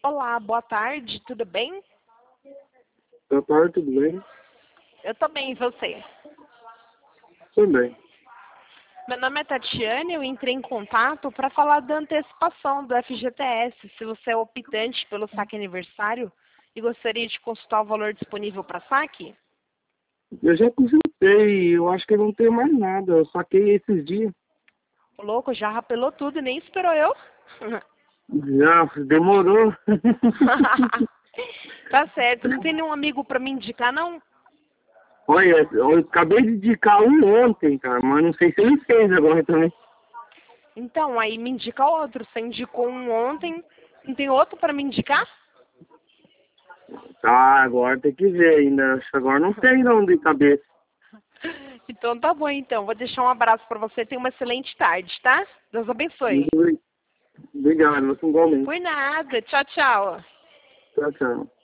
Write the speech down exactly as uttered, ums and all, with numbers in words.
Olá, boa tarde, tudo bem? Boa tarde, tudo bem? Eu tô bem, e você? Também. Meu nome é Tatiane, eu entrei em contato para falar da antecipação do F G T S, se você é optante pelo saque aniversário e gostaria de consultar o valor disponível para saque. Eu já consultei, eu acho que eu não tenho mais nada, eu saquei esses dias. O louco já rapelou tudo e nem esperou eu. Já, demorou. Tá certo, não tem nenhum amigo para me indicar, não? Olha, eu acabei de indicar um ontem, cara, mas não sei se ele fez agora também. Então, aí me indica outro. Você indicou um ontem, não tem outro para me indicar? Tá, agora tem que ver ainda, acho que agora não tem não de cabeça. Então tá bom, então. Vou deixar um abraço para você. Tenha uma excelente tarde, tá? Deus abençoe. Muito obrigado, você igualmente. Por nada. Tchau, tchau. Tchau, tchau.